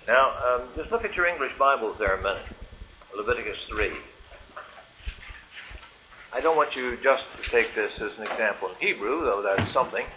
Now, just look at your English Bibles there a minute. Leviticus 3. I don't want you just to take this as an example in Hebrew, though that's something.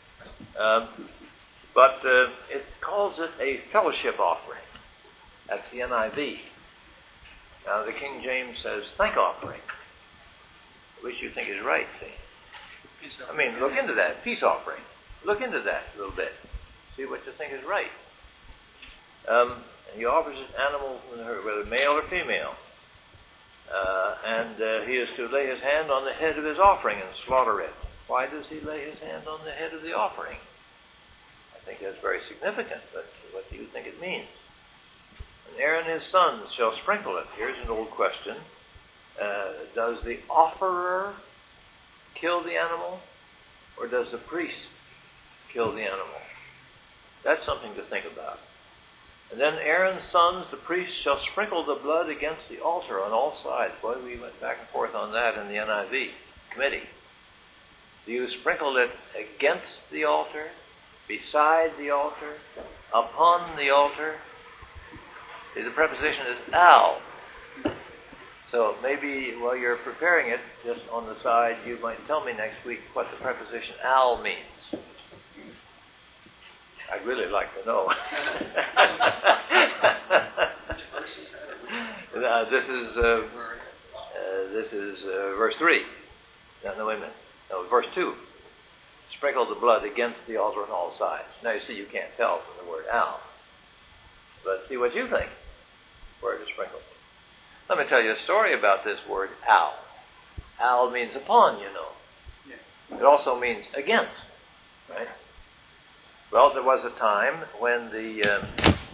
But it calls it a fellowship offering. That's the NIV. Now, the King James says thank offering, which you think is right, see? I mean, look into that. Peace offering. Look into that a little bit. See what you think is right. And he offers an animal, whether male or female. And he is to lay his hand on the head of his offering and slaughter it. Why does he lay his hand on the head of the offering? I think that's very significant, but what do you think it means? And Aaron and his sons shall sprinkle it. Here's an old question. Does the offerer kill the animal, or does the priest kill the animal? That's something to think about. And then Aaron's sons, the priests, shall sprinkle the blood against the altar on all sides. Boy, we went back and forth on that in the NIV committee. Do you sprinkle it against the altar, beside the altar, upon the altar? See, the preposition is al. So maybe while you're preparing it, just on the side, you might tell me next week what the preposition al means. I'd really like to know. This is verse 3. No, wait a minute. No, verse 2. Sprinkle the blood against the altar on all sides. Now you see, you can't tell from the word al. But see what you think. Where it is sprinkled. Let me tell you a story about this word al. Al means upon, you know. Yeah. It also means against, right? Well, there was a time when the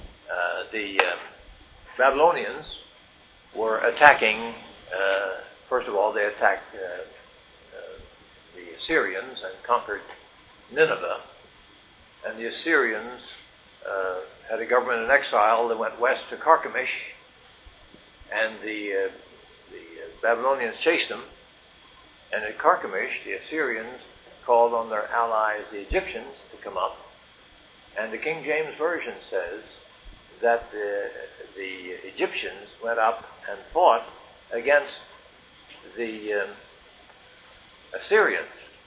Babylonians were attacking. First of all, they attacked the Assyrians and conquered Nineveh. And the Assyrians had a government in exile that went west to Carchemish, and the Babylonians chased them. And at Carchemish, the Assyrians called on their allies, the Egyptians, to come up. And the King James Version says that the Egyptians went up and fought against the Assyrians.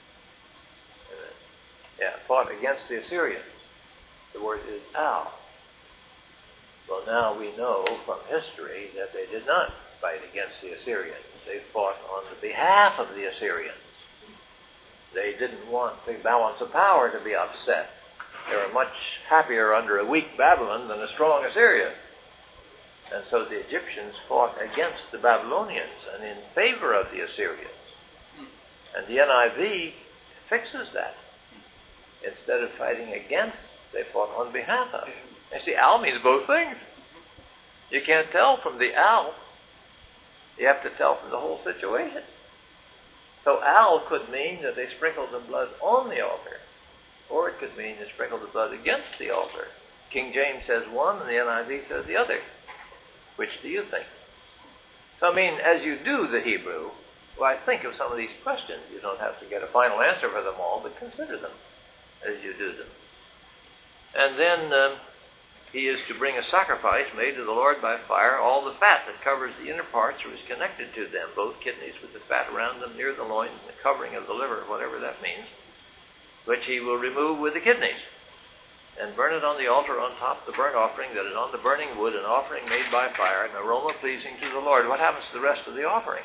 Fought against the Assyrians. The word is al. Well, now we know from history that they did not fight against the Assyrians. They fought on the behalf of the Assyrians. They didn't want the balance of power to be upset. They were much happier under a weak Babylon than a strong Assyria. And so the Egyptians fought against the Babylonians and in favor of the Assyrians. And the NIV fixes that. Instead of fighting against, they fought on behalf of. You see, al means both things. You can't tell from the al. You have to tell from the whole situation. So al could mean that they sprinkled the blood on the altar. Or it could mean they sprinkled the blood against the altar. King James says one and the NIV says the other. Which do you think? So, I mean, as you do the Hebrew, well, I think of some of these questions. You don't have to get a final answer for them all, but consider them as you do them. And then he is to bring a sacrifice made to the Lord by fire, all the fat that covers the inner parts or is connected to them, both kidneys with the fat around them near the loins and the covering of the liver, whatever that means, which he will remove with the kidneys, and burn it on the altar on top of the burnt offering that is on the burning wood, an offering made by fire, an aroma pleasing to the Lord. What happens to the rest of the offering?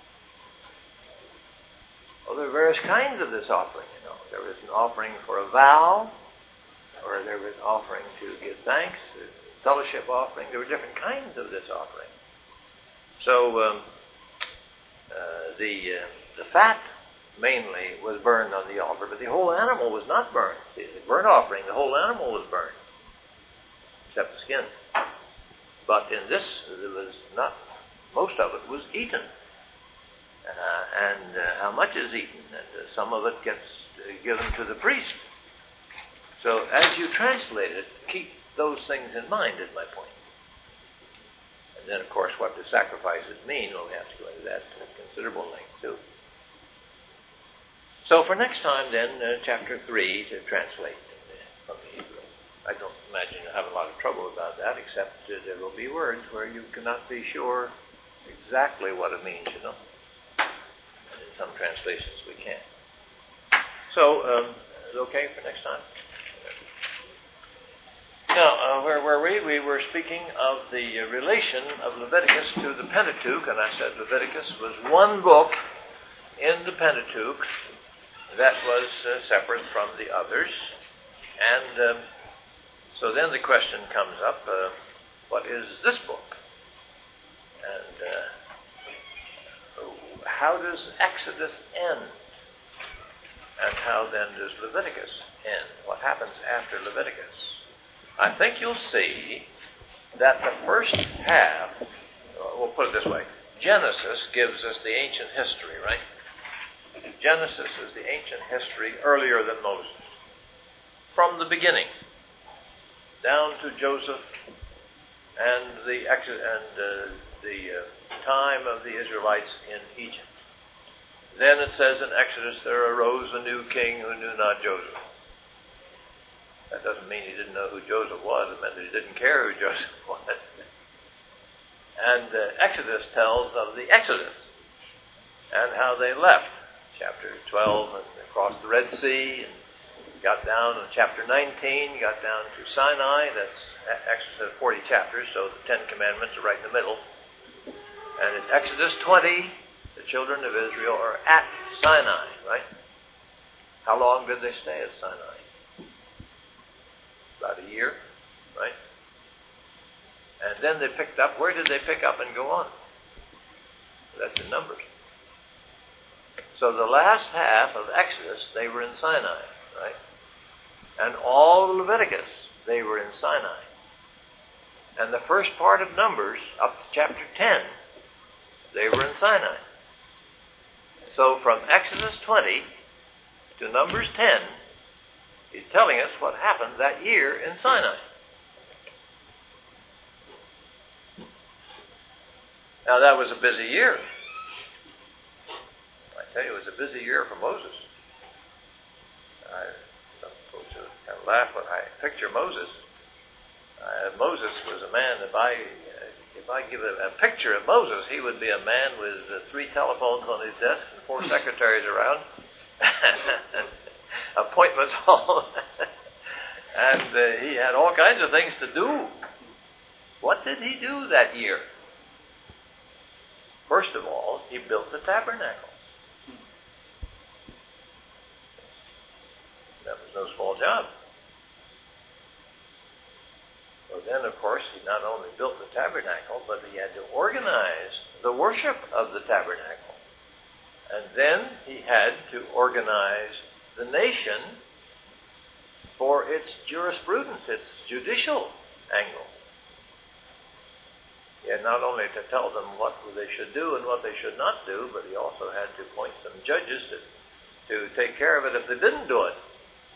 Well, there are various kinds of this offering, you know. There is an offering for a vow, or there was an offering to give thanks, a fellowship offering. There were different kinds of this offering. So the fat mainly was burned on the altar, but the whole animal was not burned. The burnt offering, the whole animal was burned, except the skin. But in this, there was not, most of it was eaten. And how much is eaten? And some of it gets given to the priest. So as you translate it, keep those things in mind, is my point. And then, of course, what the sacrifices mean, we'll have to go into that at considerable length, too. So for next time, then, chapter 3 to translate from the Hebrew. I don't imagine you'll have a lot of trouble about that, except there will be words where you cannot be sure exactly what it means, you know. And in some translations we can. So, is it okay for next time? Now, where were we? We were speaking of the relation of Leviticus to the Pentateuch, and I said Leviticus was one book in the Pentateuch that was separate from the others. And so then the question comes up, what is this book? And how does Exodus end? And how then does Leviticus end? What happens after Leviticus? I think you'll see that the first half, we'll put it this way, Genesis gives us the ancient history, right? Genesis is the ancient history earlier than Moses. From the beginning, down to Joseph and the time of the Israelites in Egypt. Then it says in Exodus, there arose a new king who knew not Joseph. That doesn't mean he didn't know who Joseph was. It meant that he didn't care who Joseph was. And Exodus tells of the Exodus and how they left. Chapter 12, and they crossed the Red Sea, and got down in chapter 19, got down to Sinai. That's Exodus has 40 chapters, so the Ten Commandments are right in the middle. And in Exodus 20, the children of Israel are at Sinai, right? How long did they stay at Sinai? About a year, right? And then they picked up. Where did they pick up and go on? That's in Numbers. So the last half of Exodus, they were in Sinai, right? And all of Leviticus, they were in Sinai. And the first part of Numbers, up to chapter 10, they were in Sinai. So from Exodus 20 to Numbers 10, he's telling us what happened that year in Sinai. Now that was a busy year. I tell you, it was a busy year for Moses. Some folks kind of laugh when I picture Moses. Moses was a man, if I give a picture of Moses, he would be a man with 3 telephones on his desk and 4 secretaries around. Appointments all. And he had all kinds of things to do. What did he do that year? First of all, he built the tabernacle. That was no small job. So then, of course, he not only built the tabernacle, but he had to organize the worship of the tabernacle. And then he had to organize the nation for its jurisprudence, its judicial angle. He had not only to tell them what they should do and what they should not do, but he also had to appoint some judges to take care of it if they didn't do it.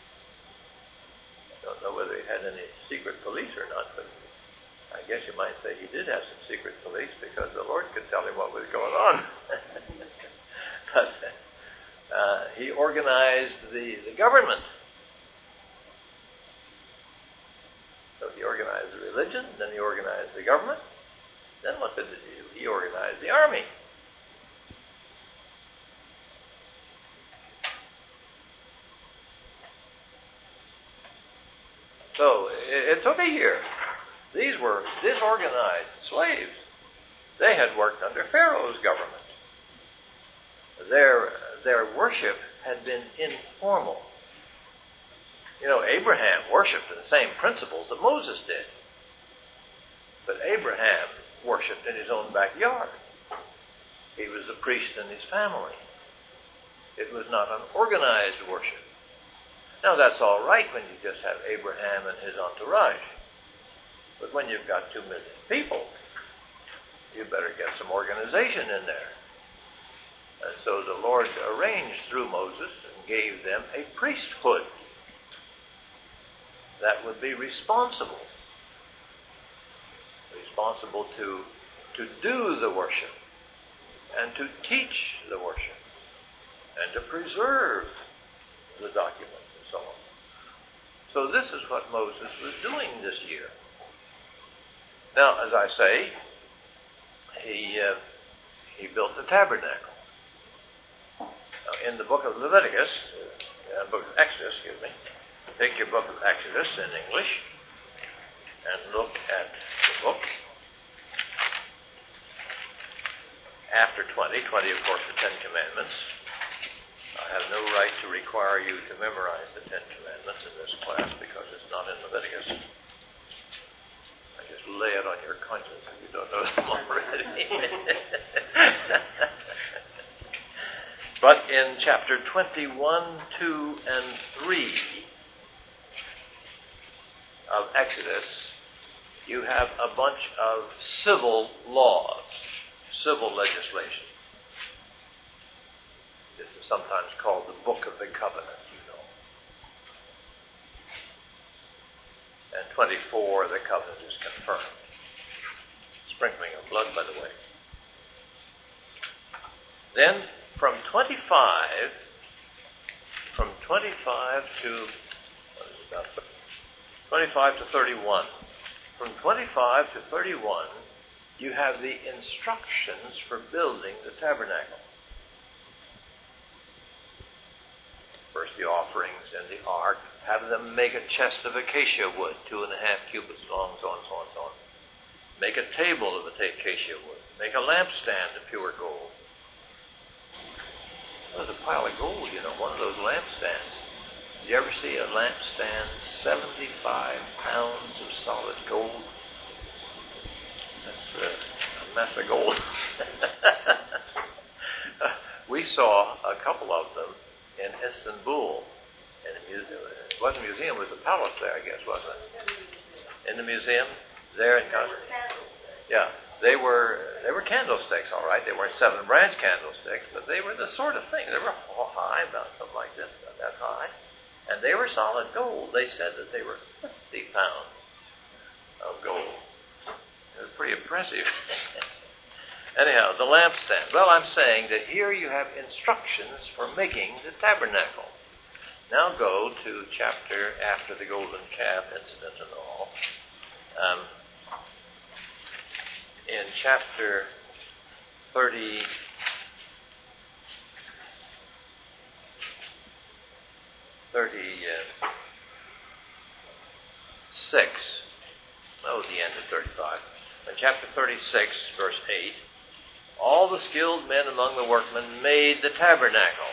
I don't know whether he had any secret police or not, but I guess you might say he did have some secret police because the Lord could tell him what was going on. But he organized the government. So he organized the religion, then he organized the government. Then what did he do? He organized the army. So it took a year. These were disorganized slaves. They had worked under Pharaoh's government. Their worship had been informal. You know, Abraham worshipped in the same principles that Moses did. But Abraham worshipped in his own backyard. He was a priest in his family. It was not an organized worship. Now that's all right when you just have Abraham and his entourage. But when you've got 2 million people, you better get some organization in there. And so the Lord arranged through Moses and gave them a priesthood that would be responsible to do the worship and to teach the worship and to preserve the documents and so on. So this is what Moses was doing this year. Now, as I say, he built the tabernacle. Now, in the book of Leviticus, book of Exodus, take your book of Exodus in English and look at the book. After 20, of course, the Ten Commandments. I have no right to require you to memorize the Ten Commandments in this class because it's not in Leviticus. I just lay it on your conscience if you don't know them already. But in chapter 21, 2, and 3 of Exodus, you have a bunch of civil laws, civil legislation. This is sometimes called the Book of the Covenant, you know. And 24, the covenant is confirmed. Sprinkling of blood, by the way. Then, from 25 to 31. From 25 to 31, you have the instructions for building the tabernacle. First, the offerings and the ark. Have them make a chest of acacia wood, 2.5 cubits long, so on, so on, so on. Make a table of the acacia wood. Make a lampstand of pure gold. There's a pile of gold, you know, one of those lampstands. Did you ever see a lampstand 75 pounds of solid gold? That's a mess of gold. We saw a couple of them in Istanbul. In a museum. It wasn't a museum, it was a palace there, I guess, wasn't it? In the museum there in Constantinople. Yeah. They were candlesticks, all right. They weren't 7-branch candlesticks, but they were the sort of thing. They were high, about something like this, about that high. And they were solid gold. They said that they were 50 pounds of gold. It was pretty impressive. Anyhow, the lampstand. Well, I'm saying that here you have instructions for making the tabernacle. Now go to chapter after the golden calf incident and all. In chapter 36, the end of 35. In chapter 36, verse 8, all the skilled men among the workmen made the tabernacle.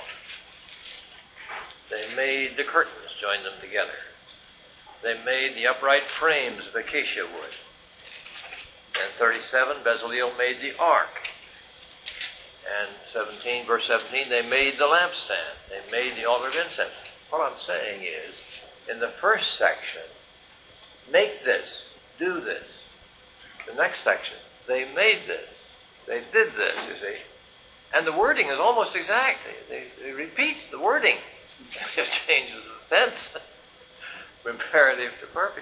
They made the curtains, joined them together. They made the upright frames of acacia wood. And 37, Bezaleel made the ark. And 17, verse 17, they made the lampstand. They made the altar of incense. What I'm saying is, in the first section, make this, do this. The next section, they made this. They did this, you see. And the wording is almost exact. It repeats the wording. It just changes the tense from imperative to perfect.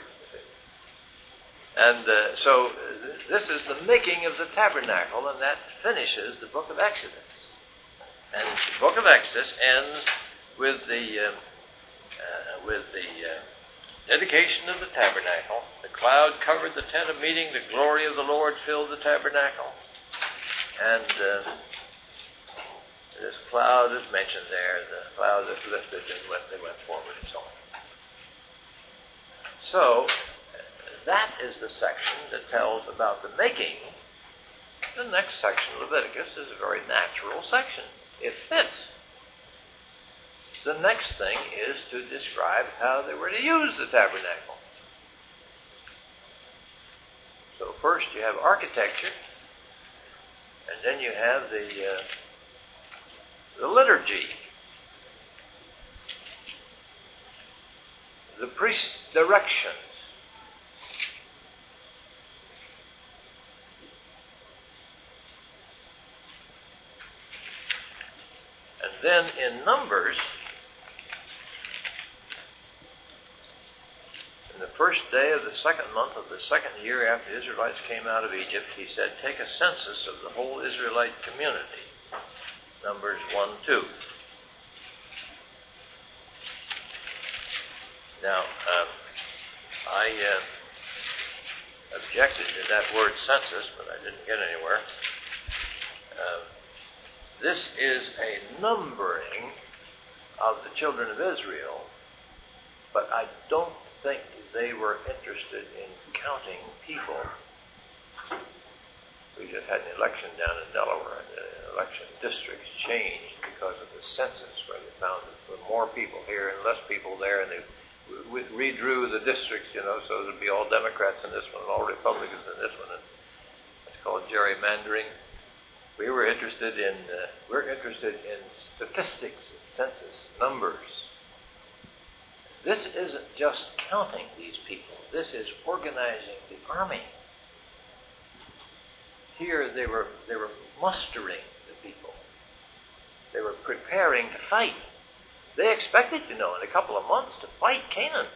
And so this is the making of the tabernacle, and that finishes the book of Exodus. And the book of Exodus ends with the dedication of the tabernacle. The cloud covered the tent of meeting. The glory of the Lord filled the tabernacle. And this cloud is mentioned there. The cloud that lifted and they went forward and so on. So that is the section that tells about the making. The next section, Leviticus, is a very natural section. It fits. The next thing is to describe how they were to use the tabernacle. So first you have architecture, and then you have the liturgy. The priest's directions. And then in Numbers, in the first day of the second month of the second year after the Israelites came out of Egypt, he said, take a census of the whole Israelite community. Numbers 1:2. Now, I objected to that word census, but I didn't get anywhere. This is a numbering of the children of Israel, but I don't think they were interested in counting people. We just had an election down in Delaware, and the election districts changed because of the census, where they found that there were more people here and less people there, and they redrew the districts, so it would be all Democrats in this one and all Republicans in this one, and it's called gerrymandering. We're interested in statistics, census, numbers. This isn't just counting these people. This is organizing the army. Here they were mustering the people. They were preparing to fight. They expected, in a couple of months to fight Canaan.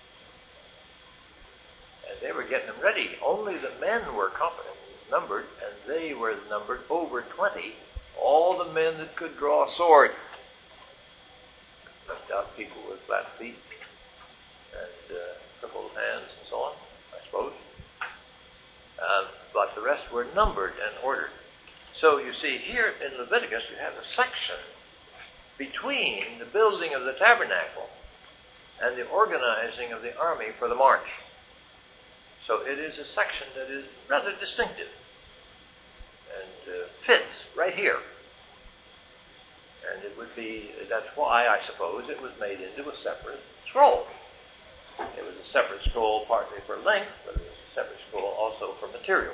And they were getting them ready. Only the men were numbered, and they were numbered over 20. All the men that could draw a sword. Left out people with flat feet and crippled hands and so on, I suppose. But the rest were numbered and ordered. So you see, here in Leviticus, you have a section between the building of the tabernacle and the organizing of the army for the march. So it is a section that is rather distinctive and fits right here. And that's why, I suppose, it was made into a separate scroll. It was a separate scroll partly for length, but it was a separate scroll also for material.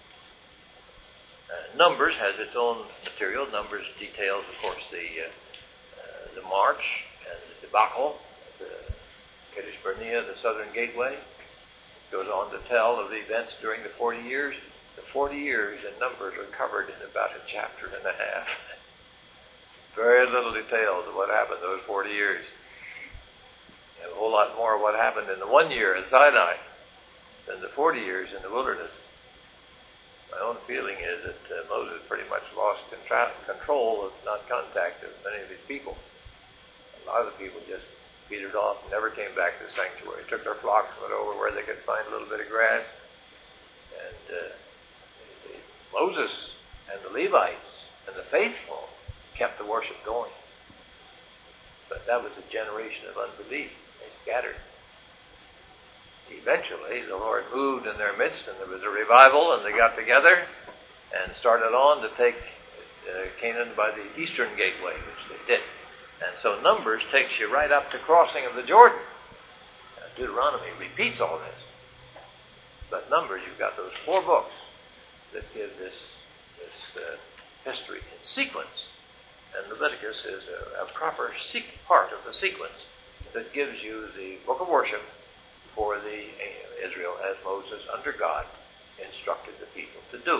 Numbers has its own material. Numbers details, of course, the march and the debacle, the Kadesh Barnea, the southern gateway. It goes on to tell of the events during the 40 years. The 40 years in Numbers are covered in about a chapter and a half. Very little details of what happened those 40 years. And a whole lot more of what happened in the 1 year in Sinai than the 40 years in the wilderness. My own feeling is that Moses pretty much lost control, if not contact, of many of his people. A lot of the people just petered off and never came back to the sanctuary. Took their flocks, went over where they could find a little bit of grass. And Moses and the Levites and the faithful kept the worship going. But that was a generation of unbelief. They scattered. Eventually, the Lord moved in their midst, and there was a revival, and they got together and started on to take Canaan by the eastern gateway, which they did. And so Numbers takes you right up to crossing of the Jordan. Deuteronomy repeats all this. But Numbers, you've got those 4 books that give this history in sequence. And Leviticus is a proper part of the sequence that gives you the book of worship for the Israel as Moses, under God, instructed the people to do.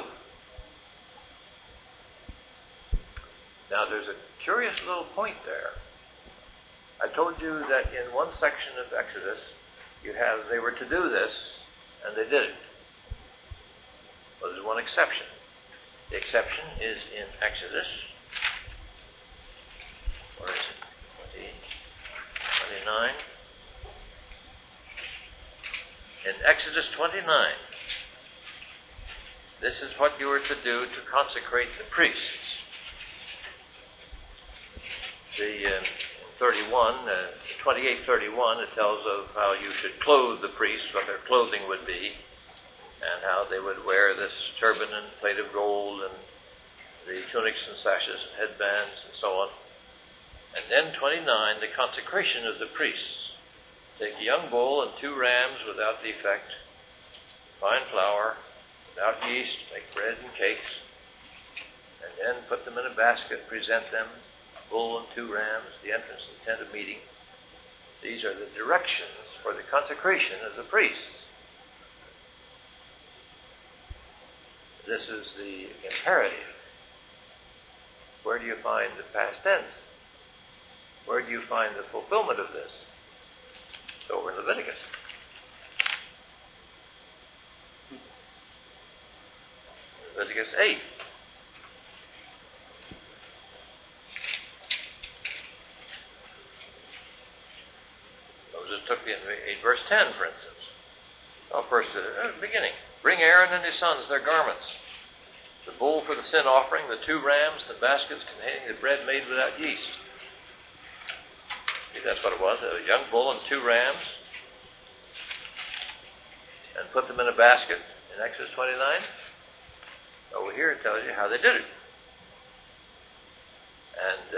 Now, there's a curious little point there. I told you that in one section of Exodus, they were to do this, and they did it. Well, there's one exception. The exception is in Exodus. Where is it? 29. In Exodus 29, this is what you are to do to consecrate the priests. The 28:31, it tells of how you should clothe the priests, what their clothing would be, and how they would wear this turban and plate of gold, and the tunics and sashes and headbands and so on. And then 29, the consecration of the priests. Take a young bull and 2 rams without defect, fine flour, without yeast, make bread and cakes, and then put them in a basket, present them, bull and 2 rams, the entrance to the tent of meeting. These are the directions for the consecration of the priests. This is the imperative. Where do you find the past tense? Where do you find the fulfillment of this? It's over in Leviticus. Leviticus 8. Moses took in verse 10, for instance. Well, first, at the beginning. Bring Aaron and his sons their garments, the bull for the sin offering, the 2 rams, the baskets containing the bread made without yeast. See, that's what it was, a young bull and 2 rams, and put them in a basket in Exodus 29. Over here it tells you how they did it. And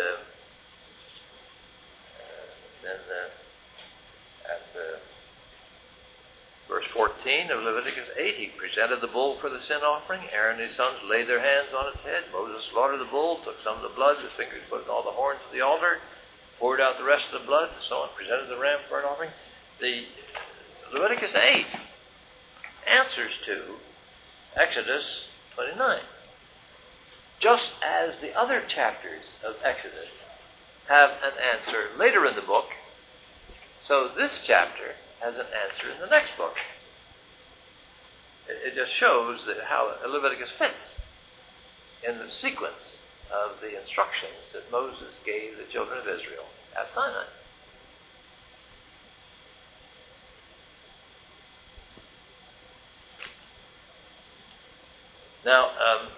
then at verse 14 of Leviticus 8, he presented the bull for the sin offering. Aaron and his sons laid their hands on its head. Moses slaughtered the bull, took some of the blood, his fingers put in all the horns of the altar, poured out the rest of the blood, and so on, presented the ram for burnt offering. The Leviticus 8 answers to Exodus 29. Just as the other chapters of Exodus have an answer later in the book, so this chapter has an answer in the next book. It just shows that how Leviticus fits in the sequence of the instructions that Moses gave the children of Israel at Sinai. Now,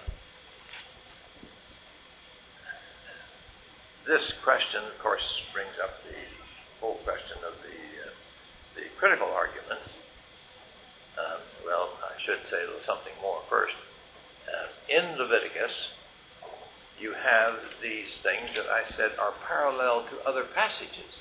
this question, of course, brings up the whole question of the critical argument. Well, I should say a little something more first. In Leviticus, you have these things that I said are parallel to other passages.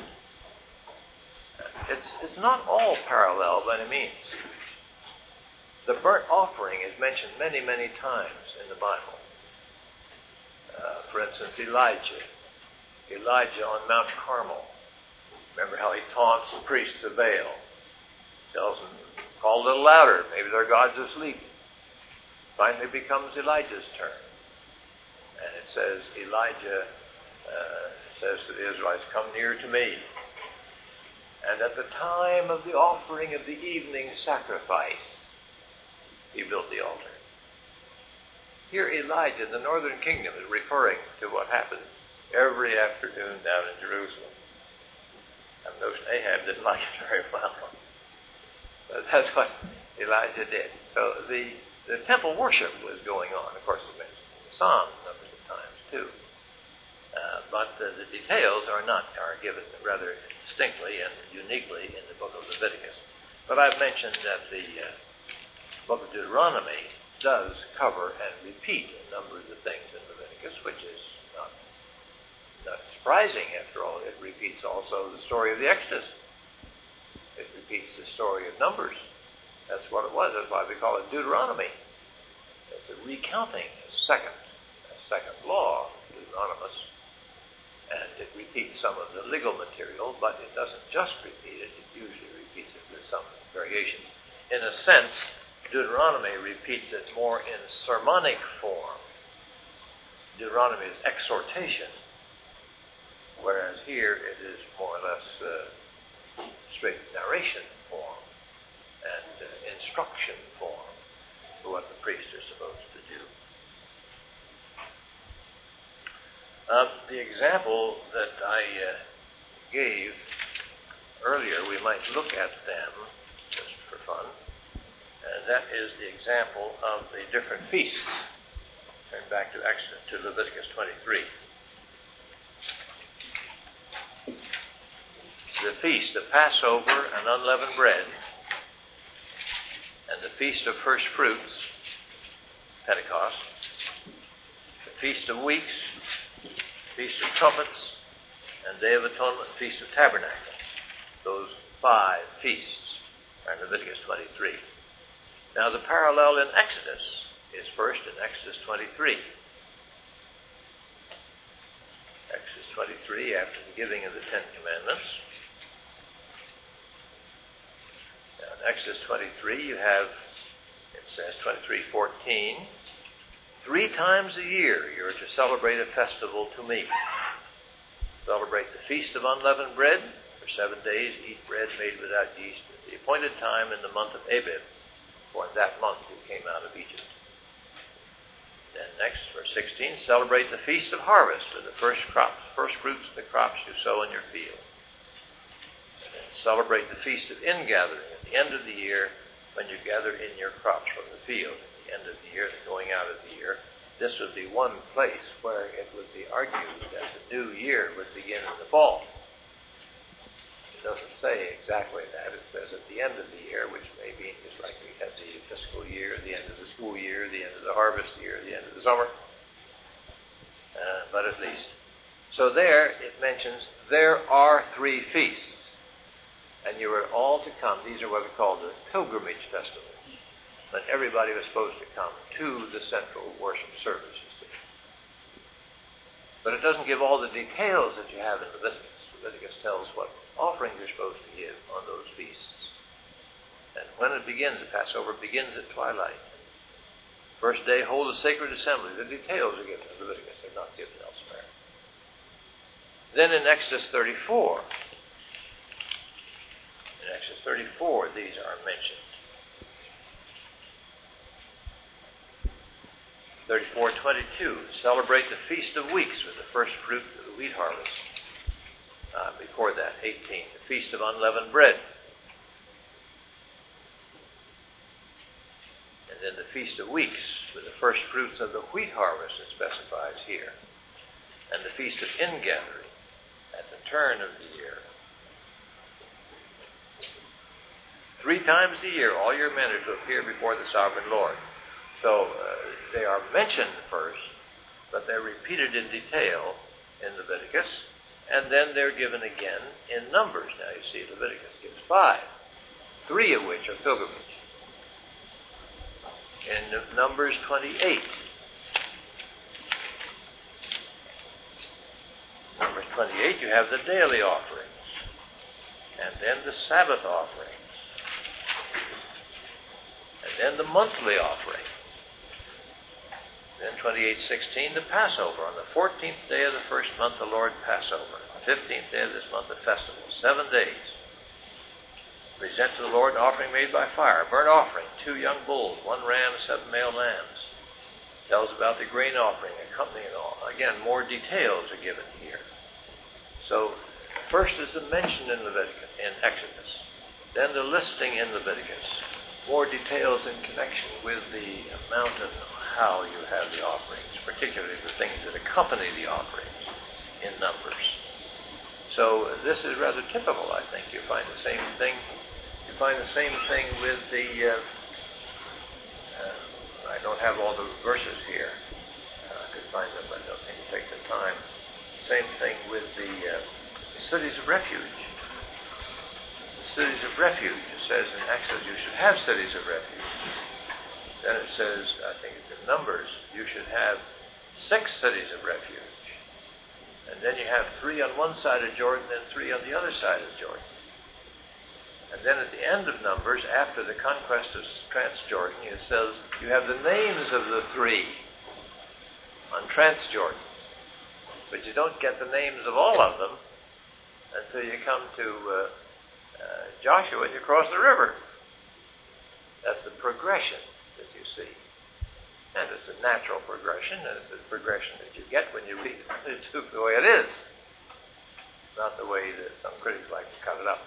It's not all parallel by any means. The burnt offering is mentioned many, many times in the Bible. For instance, Elijah on Mount Carmel. Remember how he taunts the priests of Baal. Tells them, call a little louder, maybe their God's asleep. Finally becomes Elijah's turn. And it says, Elijah says to the Israelites, come near to me. And at the time of the offering of the evening sacrifice, he built the altar. Here Elijah in the northern kingdom is referring to what happened every afternoon down in Jerusalem. I noticed Ahab didn't like it very well. But that's what Elijah did. So the temple worship was going on. Of course, it's mentioned in the Psalms numbers of times too. But the details are given rather distinctly and uniquely in the book of Leviticus. But I've mentioned that the book of Deuteronomy does cover and repeat a number of the things in Leviticus, which is not surprising after all. It repeats also the story of the Exodus. It repeats the story of Numbers. That's what it was. That's why we call it Deuteronomy. It's a recounting, a second law, Deuteronomous. And it repeats some of the legal material, but it doesn't just repeat it. It usually repeats it with some variations. In a sense, Deuteronomy repeats it more in sermonic form. Deuteronomy is exhortation, whereas here it is more or less straight narration form and instruction form for what the priests are supposed to do. The example that I gave earlier, we might look at them just for fun. And that is the example of the different feasts. Turn back to Leviticus 23. The feast of Passover and unleavened bread, and the feast of first fruits, Pentecost, the feast of weeks, feast of trumpets, and Day of Atonement, feast of tabernacles. Those 5 feasts are in Leviticus 23. Now, the parallel in Exodus is first in Exodus 23. Exodus 23, after the giving of the 10 Commandments. Now, in Exodus 23, you have, it says 23:14, 3 times a year you're to celebrate a festival to me. Celebrate the Feast of Unleavened Bread. For 7 days, eat bread made without yeast at the appointed time in the month of Abib. For in that month you came out of Egypt. Then next, verse 16, celebrate the Feast of Harvest with the first crops, first fruits of the crops you sow in your field. And then celebrate the Feast of Ingathering at the end of the year when you gather in your crops from the field. At the end of the year, the going out of the year, this would be one place where it would be argued that the new year would begin in the fall. It doesn't say exactly that. It says at the end of the year, which may be just like we had the fiscal year, the end of the school year, the end of the harvest year, the end of the summer. But at least. So there it mentions there are 3 feasts. And you are all to come. These are what we call the pilgrimage festivals. When everybody was supposed to come to the central worship service, you see. But it doesn't give all the details that you have in Leviticus. Leviticus tells what offerings you're supposed to give on those feasts. And when it begins, the Passover begins at twilight. First day, hold a sacred assembly. The details are given in Leviticus. They're not given elsewhere. Then in Exodus 34, these are mentioned. 34:22, celebrate the Feast of Weeks with the first fruit of the wheat harvest. Before that, 18, the Feast of Unleavened Bread. And then the Feast of Weeks with the first fruits of the wheat harvest, it specifies here. And the Feast of Ingathering at the turn of the year. 3 times a year, all your men are to appear before the sovereign Lord. So they are mentioned first, but they're repeated in detail in Leviticus, and then they're given again in Numbers. Now you see, Leviticus gives 5, 3 of which are pilgrimage. In Numbers 28, you have the daily offerings, and then the Sabbath offerings, and then the monthly offering. Then 28:16, the Passover. On the 14th day of the first month, the Lord Passover. On the 15th day of this month, the festival. 7 days. Present to the Lord an offering made by fire. Burnt offering, 2 young bulls, 1 ram, 7 male lambs. Tells about the grain offering, accompanying all. Again, more details are given here. So, first is the mention in Leviticus, in Exodus. Then the listing in Leviticus. More details in connection with the amount of how you have the offerings, particularly the things that accompany the offerings in Numbers. So this is rather typical, I think. You find the same thing. You find the same thing with the. I don't have all the verses here. I could find them, but I don't think it'll take the time. Same thing with the cities of refuge. The cities of refuge. It says in Exodus you should have cities of refuge. Then it says, I think it's in Numbers, you should have 6 cities of refuge. And then you have 3 on one side of Jordan and 3 on the other side of Jordan. And then at the end of Numbers, after the conquest of Transjordan, it says you have the names of the 3 on Transjordan. But you don't get the names of all of them until you come to Joshua and you cross the river. That's the progression that you see. And it's a natural progression, and it's the progression that you get when you read it the way it is. Not the way that some critics like to cut it up.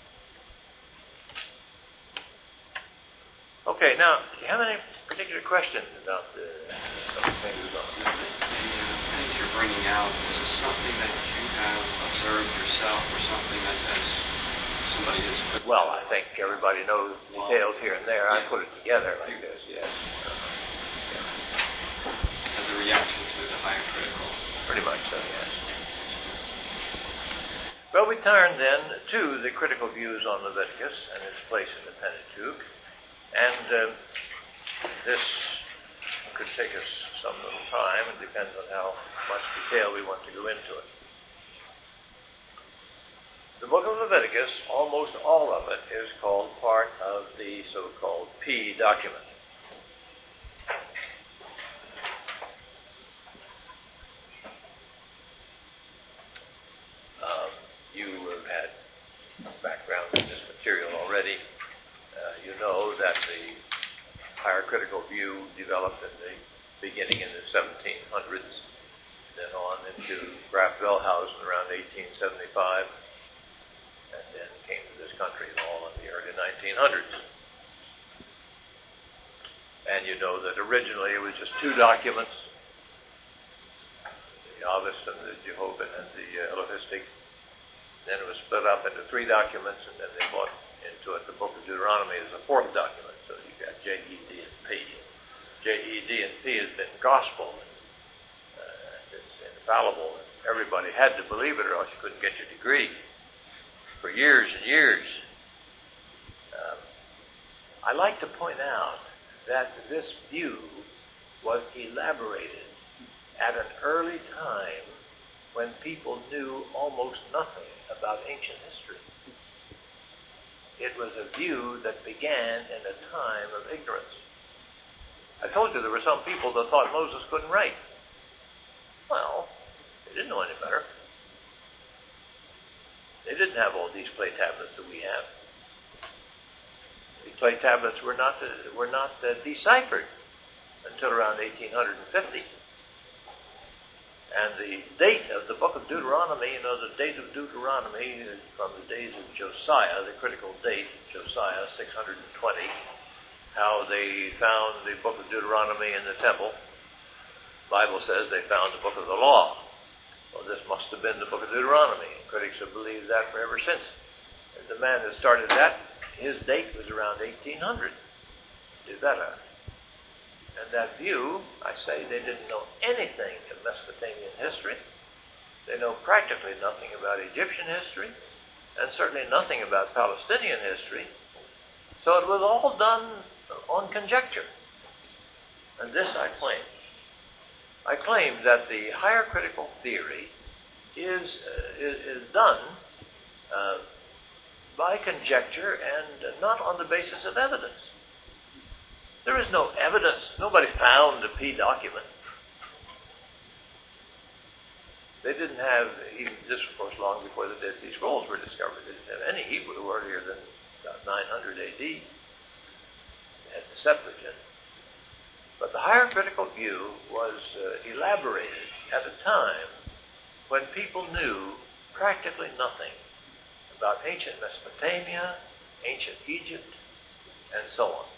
Okay, now, do you have any particular questions about some of the things about this? The things you're bringing out, is this something that you have observed yourself, or something that somebody has put? Well, I think everybody knows details here and there. Yeah. I put it together like this, yes. As a reaction to the higher critical. Pretty much so, yes. Well, we turn then to the critical views on Leviticus and its place in the Pentateuch. And this could take us some little time. It depends on how much detail we want to go into it. The book of Leviticus, almost all of it, is called part of the so-called P document. You have had background in this material already. You know that the higher critical view developed in the beginning in the 1700s, then on into Graf Wellhausen around 1875. And and came to this country all in the early 1900s. And you know that originally it was just two documents, the Avesta and the Jehovah and the Elohistic. Then it was split up into three documents, and then they brought into it the Book of Deuteronomy as a fourth document. So you got J, E, D, and P. J, E, D, and P has been gospel. It's infallible. Everybody had to believe it, or else you couldn't get your degree for years and years. I like to point out that this view was elaborated at an early time when people knew almost nothing about ancient history. It was a view that began in a time of ignorance. I told you there were some people that thought Moses couldn't write. Well, they didn't know any better. They didn't have all these clay tablets that we have. The clay tablets were not deciphered until around 1850. And the date of the book of Deuteronomy, the date of Deuteronomy is from the days of Josiah, the critical date, Josiah 620, how they found the book of Deuteronomy in the temple. The Bible says they found the book of the law. Well, this must have been the book of Deuteronomy. Critics have believed that forever since. And the man that started that, his date was around 1800. Do better. And that view, I say, they didn't know anything of Mesopotamian history. They know practically nothing about Egyptian history, and certainly nothing about Palestinian history. So it was all done on conjecture. And this I claim. I claim that the higher critical theory is done by conjecture and not on the basis of evidence. There is no evidence. Nobody found a P document. They didn't have, even this of course long before the Dead Sea Scrolls were discovered, they didn't have any Hebrew earlier than about 900 AD. They had the Septuagint. But the higher critical view was elaborated at a time when people knew practically nothing about ancient Mesopotamia, ancient Egypt, and so on.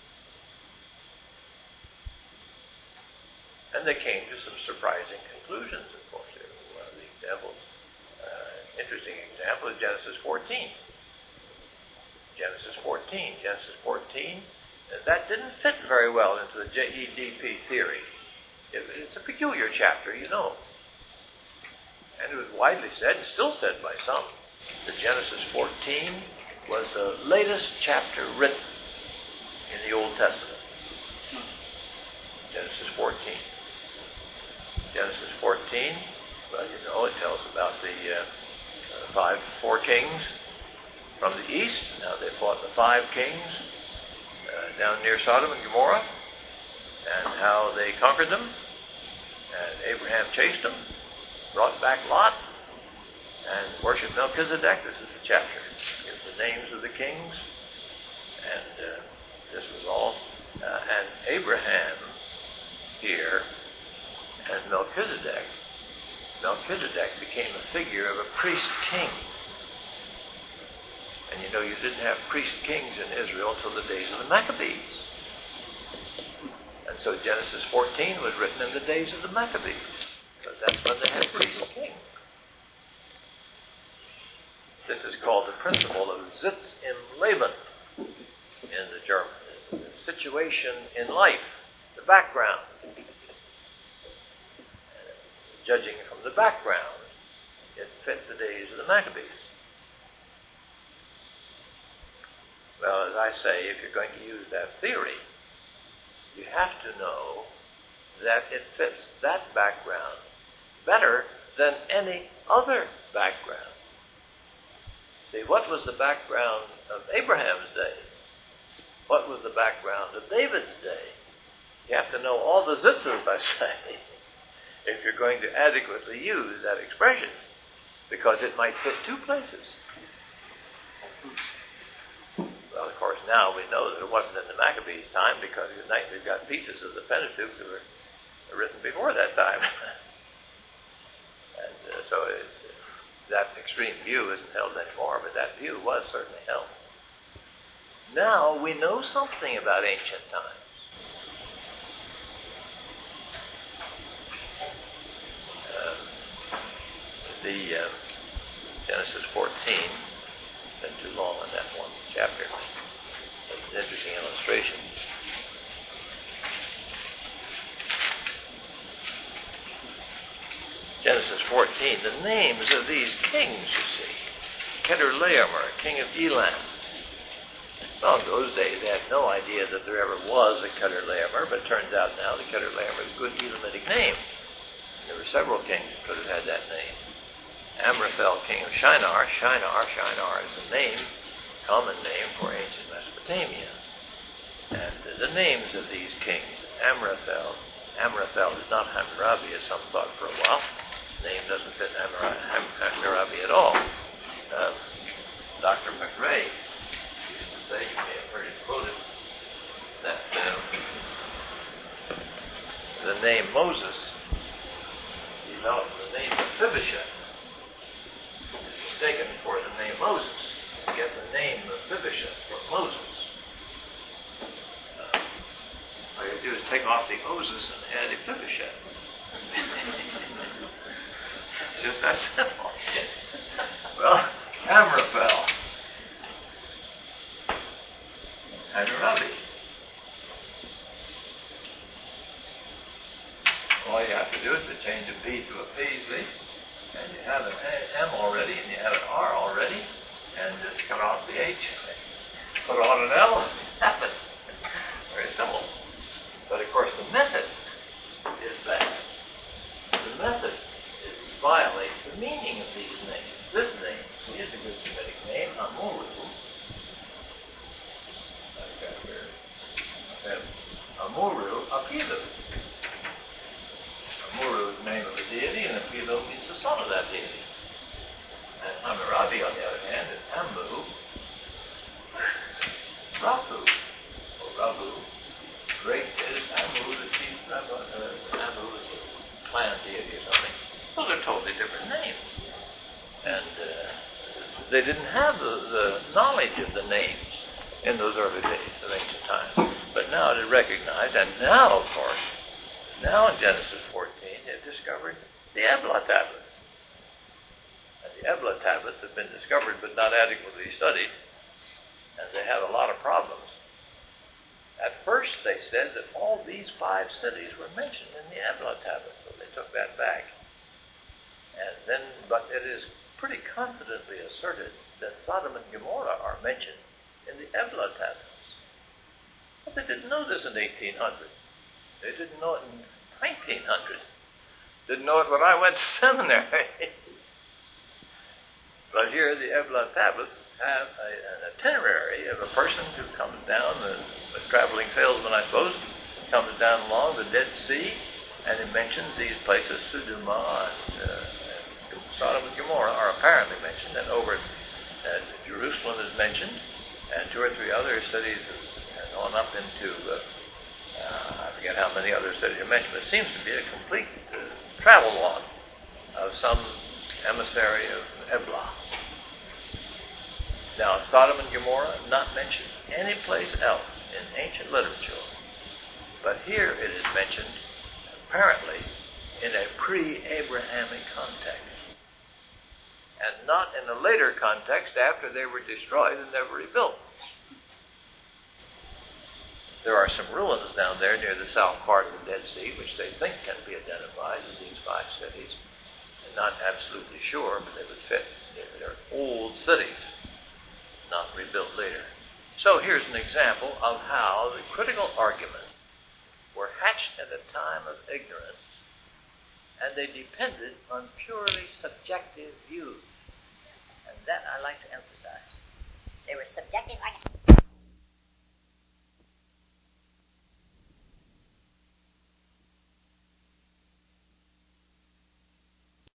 And they came to some surprising conclusions, of course. One of the examples, interesting example, is Genesis 14. Genesis 14, that didn't fit very well into the JEDP theory. It's a peculiar chapter, you know. And it was widely said, and still said by some, that Genesis 14 was the latest chapter written in the Old Testament. Genesis 14. Genesis 14, well, it tells about the four kings from the east. Now they fought the 5 kings down near Sodom and Gomorrah, and how they conquered them. And Abraham chased them, brought back Lot, and worshipped Melchizedek. This is the chapter. It gives the names of the kings, and this was all. And Abraham here and Melchizedek became a figure of a priest king. And you didn't have priest kings in Israel until the days of the Maccabees. And so Genesis 14 was written in the days of the Maccabees, because that's when they had priest kings. This is called the principle of Sitz im Leben in the German. The situation in life, the background. Judging from the background, it fit the days of the Maccabees. Well, as I say, if you're going to use that theory, you have to know that it fits that background better than any other background. See, what was the background of Abraham's day? What was the background of David's day? You have to know all the zitzes, I say, if you're going to adequately use that expression, because it might fit two places. Well, of course, now we know that it wasn't in the Maccabees' time, because tonight we've got pieces of the Pentateuch that were written before that time. And so that extreme view isn't held anymore, but that view was certainly held. Now we know something about ancient times. Genesis 14, been too long on that one chapter. It's an interesting illustration. Genesis 14, the names of these kings, you see. Chedorlaomer, king of Elam. Well, in those days they had no idea that there ever was a Chedorlaomer, but it turns out now the Chedorlaomer is a good Elamitic name. There were several kings that could have had that name. Amraphel, king of Shinar. Shinar is a name, common name for ancient Mesopotamia. And the names of these kings, Amraphel is not Hammurabi, as some thought for a while. The name doesn't fit Hammurabi at all. Dr. McRae used to say, you may have heard it quoted, that the name Moses developed the name Mephibosheth. Taken for the name Moses, to get the name Mephibosheth for Moses. All you do is take off the Moses and add Mephibosheth. It's just that simple. Well, Amraphel, Hammurabi. All you have to do is to change a P to a P, see? And you have an M already, and you have an R already, and just cut off the H, put on an L, and have it. Very simple. But of course the method is bad. The method violates the meaning of these names. This name is a good Semitic name, Amuru. Amuru Apilu. Amuru is the name of a deity, and Apilu means the son of that deity. And Hammurabi, on the other hand, is Ammu, Rafu, or Rabu. Great is Ammu, the chief Ammu is the clan deity or something. So they're totally different names. And they didn't have the knowledge of the names in those early days of ancient times. But now they're recognized, and now, of course, now in Genesis 14, they've discovered the Ebla tablets. And the Ebla tablets have been discovered but not adequately studied, and they have a lot of problems. At first they said that all these 5 cities were mentioned in the Ebla tablets, but they took that back. And then, but it is pretty confidently asserted that Sodom and Gomorrah are mentioned in the Ebla tablets. But they didn't know this in 1800. They didn't know it in 1900. Didn't know it when I went to seminary. But here the Ebla tablets have an itinerary of a person who comes down, a traveling salesman, I suppose, comes down along the Dead Sea, and it mentions these places, Sodoma and Sodom and Gomorrah are apparently mentioned, and over Jerusalem is mentioned, and 2 or 3 other cities have gone up into, I forget how many other cities are mentioned, but it seems to be a complete travel log of some emissary of Ebla. Now, Sodom and Gomorrah not mentioned any place else in ancient literature, but here it is mentioned apparently in a pre-Abrahamic context, and not in a later context after they were destroyed and never rebuilt. There are some ruins down there near the south part of the Dead Sea, which they think can be identified as these 5 cities. They're not absolutely sure, but they would fit. They're old cities, not rebuilt later. So here's an example of how the critical arguments were hatched at a time of ignorance, and they depended on purely subjective views. And that I like to emphasize. They were subjective arguments.